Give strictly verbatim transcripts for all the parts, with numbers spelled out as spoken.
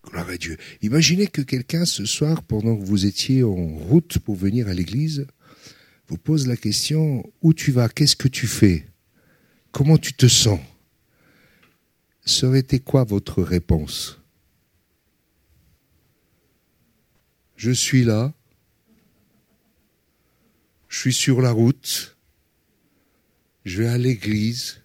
Gloire à Dieu. Imaginez que quelqu'un, ce soir, pendant que vous étiez en route pour venir à l'église, vous pose la question, où tu vas? Qu'est-ce que tu fais? Comment tu te sens? Serait-il quoi votre réponse? Je suis là, je suis sur la route, je vais à l'église.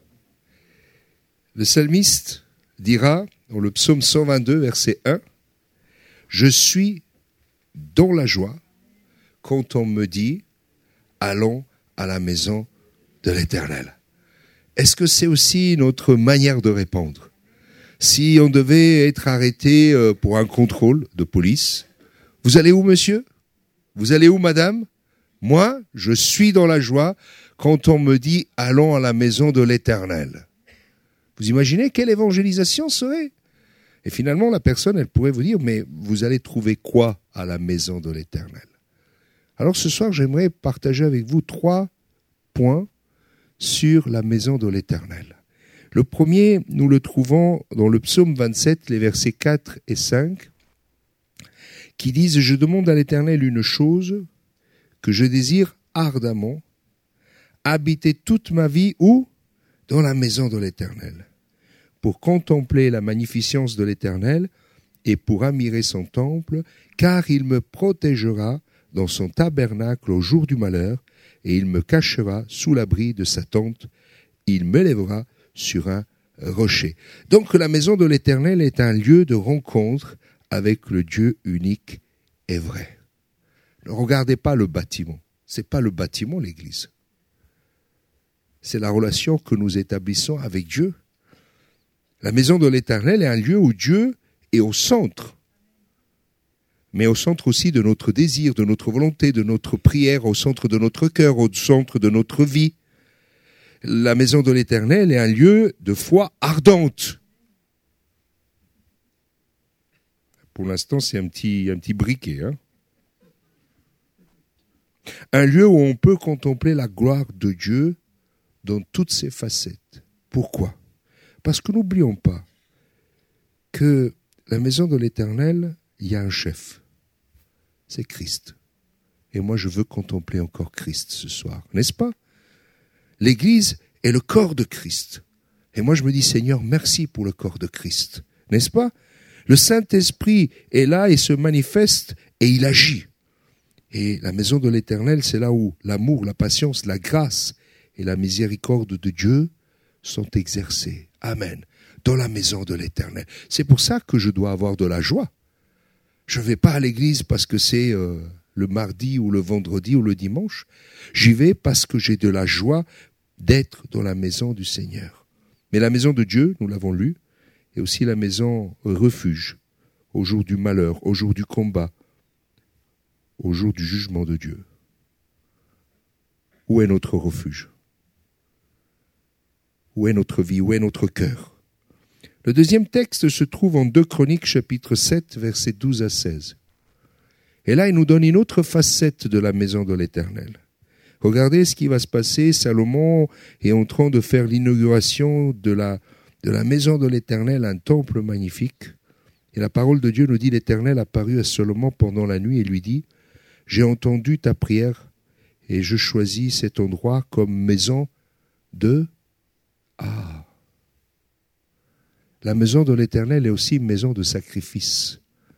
Le psalmiste dira, dans le psaume cent vingt-deux, verset un, « Je suis dans la joie quand on me dit, allons à la maison de l'Éternel. » Est-ce que c'est aussi notre manière de répondre? Si on devait être arrêté pour un contrôle de police, vous allez où, monsieur? Vous allez où, madame? Moi, je suis dans la joie quand on me dit « allons à la maison de l'Éternel ». Vous imaginez quelle évangélisation serait? Et finalement, la personne, elle pourrait vous dire « mais vous allez trouver quoi à la maison de l'Éternel » Alors ce soir, j'aimerais partager avec vous trois points sur la maison de l'Éternel. Le premier, nous le trouvons dans le psaume vingt-sept, les versets quatre et cinq, qui disent « Je demande à l'Éternel une chose que je désire ardemment, habiter toute ma vie où? Dans la maison de l'Éternel, pour contempler la magnificence de l'Éternel et pour admirer son temple, car il me protégera dans son tabernacle au jour du malheur, et il me cachera sous l'abri de sa tente, il m'élèvera sur un rocher. » Donc la maison de l'Éternel est un lieu de rencontre avec le Dieu unique et vrai. Ne regardez pas le bâtiment, c'est pas le bâtiment l'église. C'est la relation que nous établissons avec Dieu. La maison de l'Éternel est un lieu où Dieu est au centre, mais au centre aussi de notre désir, de notre volonté, de notre prière, au centre de notre cœur, au centre de notre vie. La maison de l'Éternel est un lieu de foi ardente. Pour l'instant, c'est un petit, un petit briquet. Hein. Un lieu où on peut contempler la gloire de Dieu dans toutes ses facettes. Pourquoi? Parce que n'oublions pas que la maison de l'Éternel, il y a un chef. C'est Christ. Et moi, je veux contempler encore Christ ce soir, n'est-ce pas? L'Église est le corps de Christ. Et moi, je me dis, Seigneur, merci pour le corps de Christ, n'est-ce pas? Le Saint-Esprit est là et se manifeste et il agit. Et la maison de l'Éternel, c'est là où l'amour, la patience, la grâce et la miséricorde de Dieu sont exercées. Amen. Dans la maison de l'Éternel. C'est pour ça que je dois avoir de la joie. Je ne vais pas à l'église parce que c'est euh, le mardi ou le vendredi ou le dimanche. J'y vais parce que j'ai de la joie d'être dans la maison du Seigneur. Mais la maison de Dieu, nous l'avons lu, est aussi la maison refuge, au jour du malheur, au jour du combat, au jour du jugement de Dieu. Où est notre refuge? Où est notre vie? Où est notre cœur? Le deuxième texte se trouve en deux Chroniques, chapitre sept, versets douze à seize. Et là, il nous donne une autre facette de la maison de l'Éternel. Regardez ce qui va se passer. Salomon est en train de faire l'inauguration de la, de la maison de l'Éternel, un temple magnifique. Et la parole de Dieu nous dit, l'Éternel apparut à Salomon pendant la nuit et lui dit, « J'ai entendu ta prière et je choisis cet endroit comme maison de... » Ah! La maison de l'Éternel est aussi une maison de sacrifice.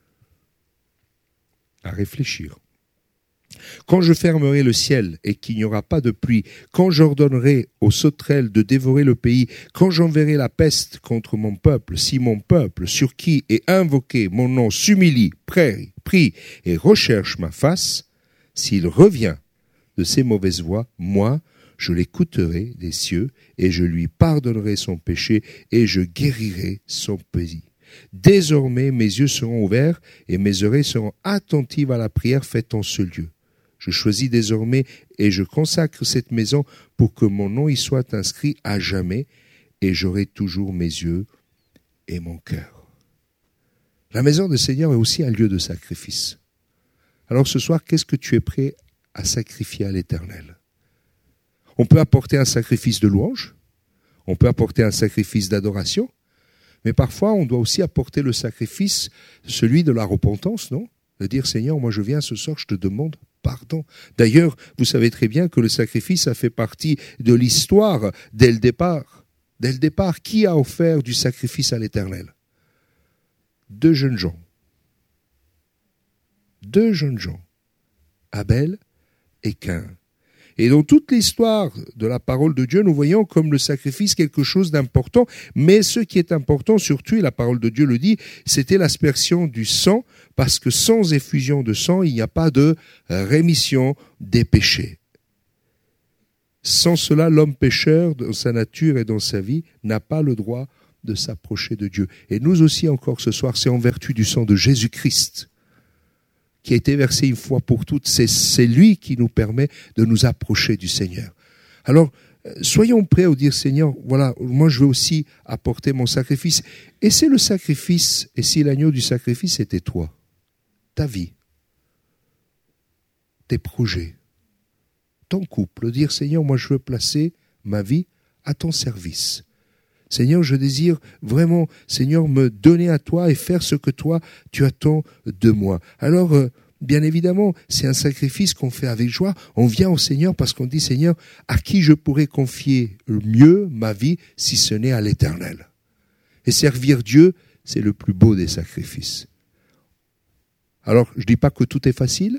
À réfléchir. Quand je fermerai le ciel et qu'il n'y aura pas de pluie, quand j'ordonnerai aux sauterelles de dévorer le pays, quand j'enverrai la peste contre mon peuple, si mon peuple, sur qui est invoqué mon nom, s'humilie, prie, prie et recherche ma face, s'il revient de ses mauvaises voies, moi, je l'écouterai des cieux et je lui pardonnerai son péché et je guérirai son pays. Désormais, mes yeux seront ouverts et mes oreilles seront attentives à la prière faite en ce lieu. Je choisis désormais et je consacre cette maison pour que mon nom y soit inscrit à jamais et j'aurai toujours mes yeux et mon cœur. La maison du Seigneur est aussi un lieu de sacrifice. Alors ce soir, qu'est-ce que tu es prêt à sacrifier à l'Éternel? On peut apporter un sacrifice de louange, on peut apporter un sacrifice d'adoration, Mais parfois, on doit aussi apporter le sacrifice, celui de la repentance, non? De dire, Seigneur, moi je viens ce soir, je te demande pardon. D'ailleurs, vous savez très bien que le sacrifice a fait partie de l'histoire dès le départ. Dès le départ, qui a offert du sacrifice à l'Éternel? Deux jeunes gens. Deux jeunes gens. Abel et Caïn. Et dans toute l'histoire de la parole de Dieu, nous voyons comme le sacrifice quelque chose d'important. Mais ce qui est important surtout, et la parole de Dieu le dit, c'était l'aspersion du sang, parce que sans effusion de sang, il n'y a pas de rémission des péchés. Sans cela, l'homme pécheur, dans sa nature et dans sa vie, n'a pas le droit de s'approcher de Dieu. Et nous aussi encore ce soir, c'est en vertu du sang de Jésus-Christ qui a été versé une fois pour toutes. C'est, c'est lui qui nous permet de nous approcher du Seigneur. Alors, soyons prêts à dire, Seigneur, voilà, moi je veux aussi apporter mon sacrifice. Et c'est le sacrifice, et si l'agneau du sacrifice était toi, ta vie, tes projets, ton couple, dire, Seigneur, moi je veux placer ma vie à ton service. Seigneur, je désire vraiment, Seigneur, me donner à toi et faire ce que toi, tu attends de moi. Alors, euh, bien évidemment, c'est un sacrifice qu'on fait avec joie. On vient au Seigneur parce qu'on dit, Seigneur, à qui je pourrais confier mieux ma vie si ce n'est à l'Éternel? Et servir Dieu, c'est le plus beau des sacrifices. Alors, je ne dis pas que tout est facile,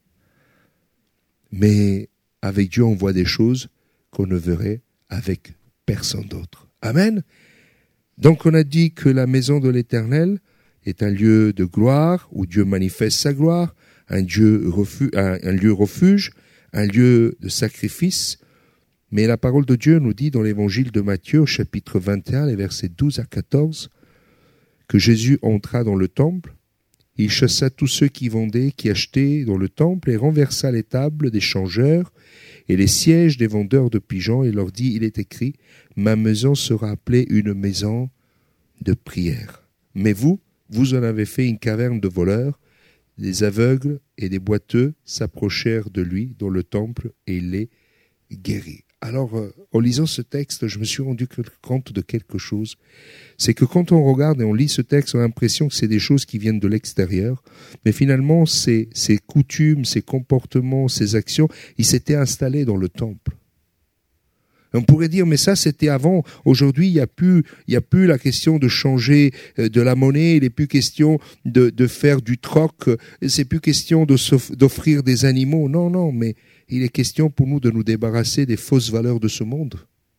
mais avec Dieu, on voit des choses qu'on ne verrait avec personne d'autre. Amen. Donc on a dit que la maison de l'Éternel est un lieu de gloire où Dieu manifeste sa gloire, un, Dieu refuge, un, un lieu refuge, un lieu de sacrifice. Mais la parole de Dieu nous dit dans l'évangile de Matthieu, chapitre vingt et un, les versets douze à quatorze, que Jésus entra dans le temple, il chassa tous ceux qui vendaient, qui achetaient dans le temple et renversa les tables des changeurs et les sièges des vendeurs de pigeons, et leur dit, il est écrit, ma maison sera appelée une maison de prière. Mais vous, vous en avez fait une caverne de voleurs. Des aveugles et des boiteux s'approchèrent de lui dans le temple et il les guérit. Alors, euh, en lisant ce texte, je me suis rendu compte de quelque chose. C'est que quand on regarde et on lit ce texte, on a l'impression que c'est des choses qui viennent de l'extérieur. Mais finalement, ces, ces coutumes, ces comportements, ces actions, ils s'étaient installés dans le temple. On pourrait dire, mais ça, c'était avant. Aujourd'hui, il n'y a plus, il n'y a plus la question de changer de la monnaie, il n'est plus question de, de faire du troc, c'est plus question de, d'offrir des animaux. Non, non, mais il est question pour nous de nous débarrasser des fausses valeurs de ce monde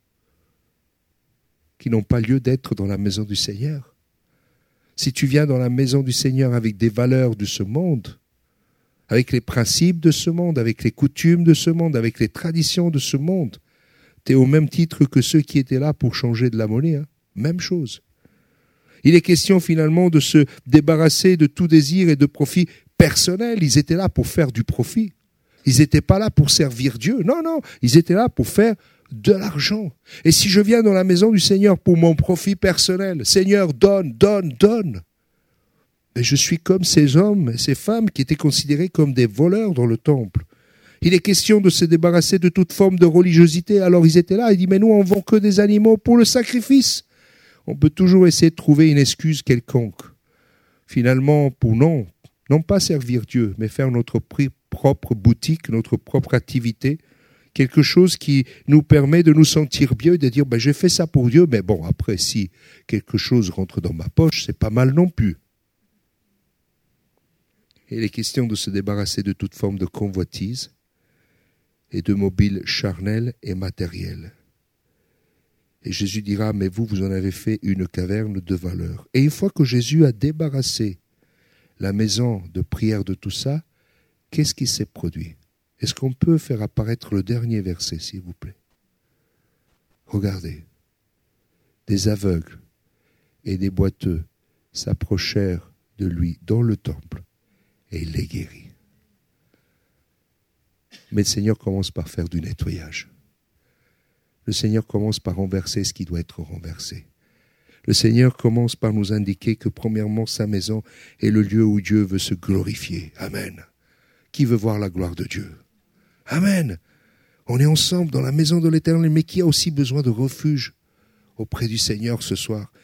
qui n'ont pas lieu d'être dans la maison du Seigneur. Si tu viens dans la maison du Seigneur avec des valeurs de ce monde, avec les principes de ce monde, avec les coutumes de ce monde, avec les traditions de ce monde, tu es au même titre que ceux qui étaient là pour changer de la monnaie. Hein. Même chose. Il est question finalement de se débarrasser de tout désir et de profit personnel. Ils étaient là pour faire du profit. Ils n'étaient pas là pour servir Dieu. Non, non, ils étaient là pour faire de l'argent. Et si je viens dans la maison du Seigneur pour mon profit personnel, Seigneur, donne, donne, donne. Et je suis comme ces hommes et ces femmes qui étaient considérés comme des voleurs dans le temple. Il est question de se débarrasser de toute forme de religiosité. Alors ils étaient là, ils disent, mais nous, on vend que des animaux pour le sacrifice. On peut toujours essayer de trouver une excuse quelconque. Finalement, pour non, non pas servir Dieu, mais faire notre propre boutique, notre propre activité, quelque chose qui nous permet de nous sentir bien et de dire, ben, j'ai fait ça pour Dieu, mais bon, après, si quelque chose rentre dans ma poche, c'est pas mal non plus. Il est question de se débarrasser de toute forme de convoitise et de mobile charnel et matériel. Et Jésus dira, mais vous, vous en avez fait une caverne de valeur. Et une fois que Jésus a débarrassé la maison de prière de tout ça, qu'est-ce qui s'est produit? Est-ce qu'on peut faire apparaître le dernier verset, s'il vous plaît? Regardez. Des aveugles et des boiteux s'approchèrent de lui dans le temple et il les guérit. Mais le Seigneur commence par faire du nettoyage. Le Seigneur commence par renverser ce qui doit être renversé. Le Seigneur commence par nous indiquer que premièrement, sa maison est le lieu où Dieu veut se glorifier. Amen. Qui veut voir la gloire de Dieu? Amen. On est ensemble dans la maison de l'Éternel, mais qui a aussi besoin de refuge auprès du Seigneur ce soir?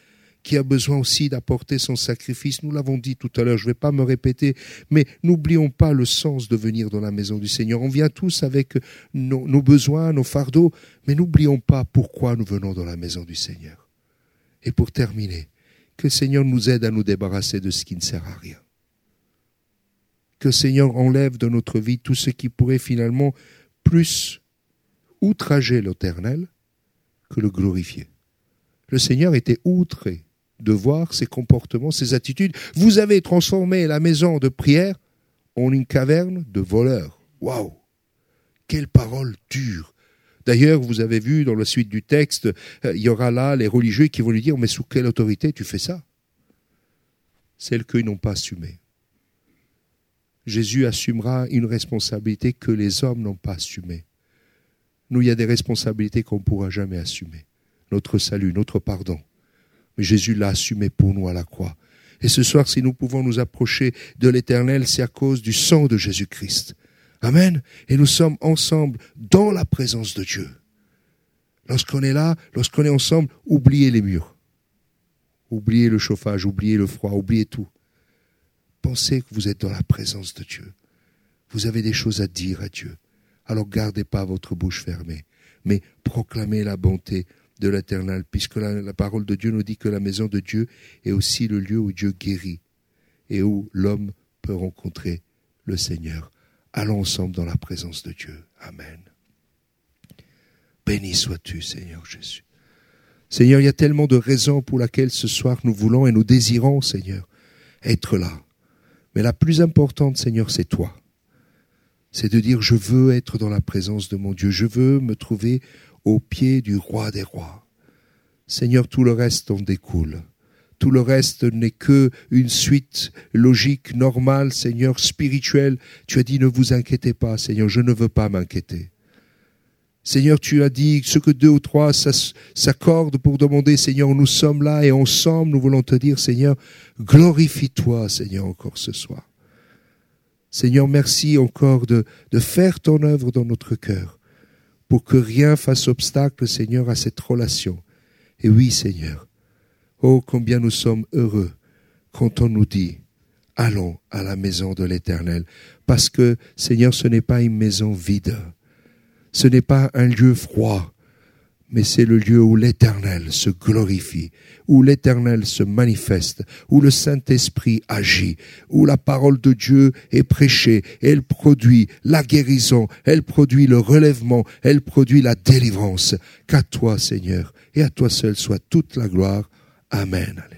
qui a besoin aussi d'apporter son sacrifice. Nous l'avons dit tout à l'heure, je ne vais pas me répéter, mais n'oublions pas le sens de venir dans la maison du Seigneur. On vient tous avec nos, nos besoins, nos fardeaux, mais n'oublions pas pourquoi nous venons dans la maison du Seigneur. Et pour terminer, que le Seigneur nous aide à nous débarrasser de ce qui ne sert à rien. Que le Seigneur enlève de notre vie tout ce qui pourrait finalement plus outrager l'Éternel que le glorifier. Le Seigneur était outré de voir ses comportements, ses attitudes. Vous avez transformé la maison de prière en une caverne de voleurs. Waouh! Quelle parole dure! D'ailleurs, vous avez vu dans la suite du texte, euh, il y aura là les religieux qui vont lui dire « Mais sous quelle autorité tu fais ça ?» Celle qu'ils n'ont pas assumée. Jésus assumera une responsabilité que les hommes n'ont pas assumée. Nous, il y a des responsabilités qu'on ne pourra jamais assumer. Notre salut, notre pardon. Mais Jésus l'a assumé pour nous à la croix. Et ce soir, si nous pouvons nous approcher de l'Éternel, c'est à cause du sang de Jésus-Christ. Amen. Et nous sommes ensemble dans la présence de Dieu. Lorsqu'on est là, lorsqu'on est ensemble, oubliez les murs. Oubliez le chauffage, oubliez le froid, oubliez tout. Pensez que vous êtes dans la présence de Dieu. Vous avez des choses à dire à Dieu. Alors gardez pas votre bouche fermée, mais proclamez la bonté de l'Éternel, puisque la, la parole de Dieu nous dit que la maison de Dieu est aussi le lieu où Dieu guérit et où l'homme peut rencontrer le Seigneur. Allons ensemble dans la présence de Dieu. Amen. Béni sois-tu, Seigneur Jésus. Seigneur, il y a tellement de raisons pour lesquelles ce soir nous voulons et nous désirons, Seigneur, être là. Mais la plus importante, Seigneur, c'est toi. C'est de dire, je veux être dans la présence de mon Dieu. Je veux me trouver au pied du roi des rois. Seigneur, tout le reste en découle. Tout le reste n'est que une suite logique, normale, Seigneur, spirituelle. Tu as dit, ne vous inquiétez pas, Seigneur, je ne veux pas m'inquiéter. Seigneur, tu as dit, ce que deux ou trois s'accordent pour demander, Seigneur, nous sommes là et ensemble, nous voulons te dire, Seigneur, glorifie-toi, Seigneur, encore ce soir. Seigneur, merci encore de, de faire ton œuvre dans notre cœur pour que rien fasse obstacle, Seigneur, à cette relation. Et oui, Seigneur, oh, combien nous sommes heureux quand on nous dit, allons à la maison de l'Éternel. Parce que, Seigneur, ce n'est pas une maison vide. Ce n'est pas un lieu froid, mais c'est le lieu où l'Éternel se glorifie, où l'Éternel se manifeste, où le Saint-Esprit agit, où la parole de Dieu est prêchée, et elle produit la guérison, elle produit le relèvement, elle produit la délivrance. Qu'à toi, Seigneur, et à toi seul soit toute la gloire. Amen.